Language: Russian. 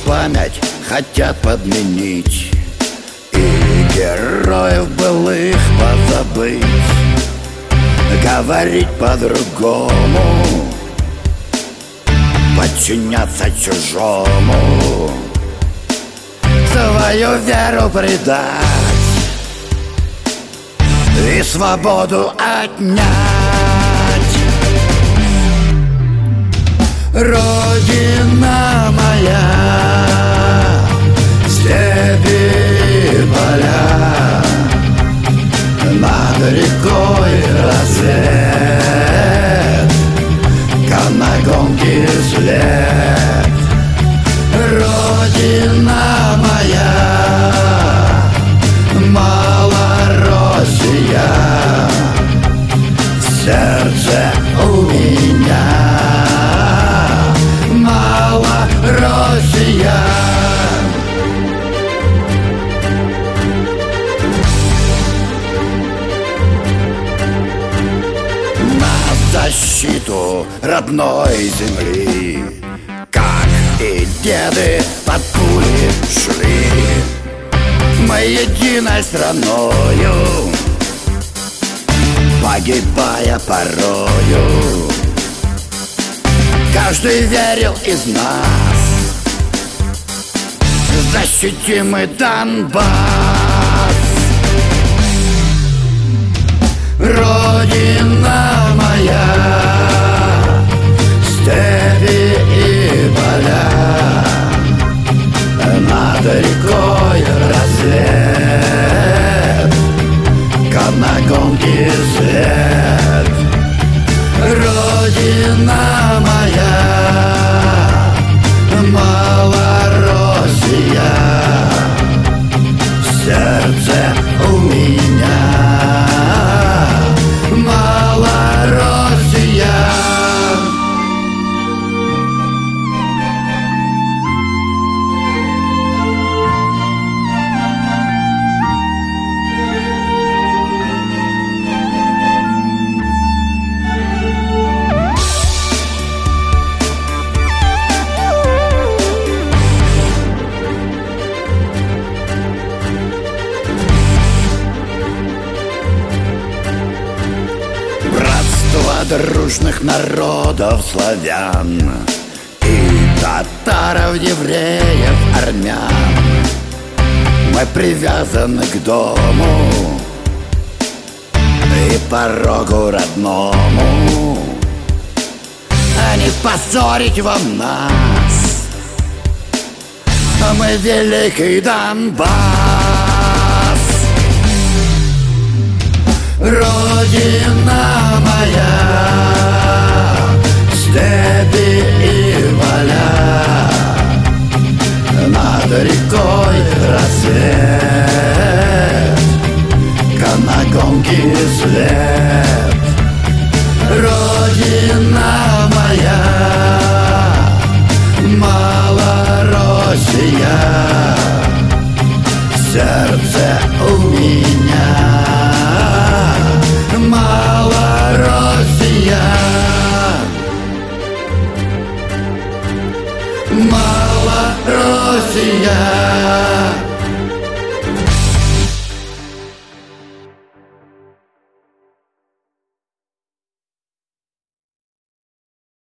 память хотят подменить и героев былых позабыть, говорить по-другому, подчиняться чужому, свою веру предать и свободу отнять. Родина моя, степи и поля, над рекой рассвет, канагонки след. Родина моя, Малороссия, в сердце у меня Малороссия. На защиту родной земли, как и деды под пули шли, мы единой страною, погибая порою. Каждый верил из нас, защитим мы Донбасс. Родина моя, степи и поля, над рекой рассвет, канагонки след. Родина моя, Малороссия, в сердце у меня Малороссия. Дружных народов славян и татаров, евреев, армян, мы привязаны к дому и порогу родному, а не позорить вам нас, а мы великий Донбасс. Родина моя, степи и поля, над рекой рассвет, канагонки след. Родина моя, Малороссия, в сердце у меня Малороссия. Малороссия.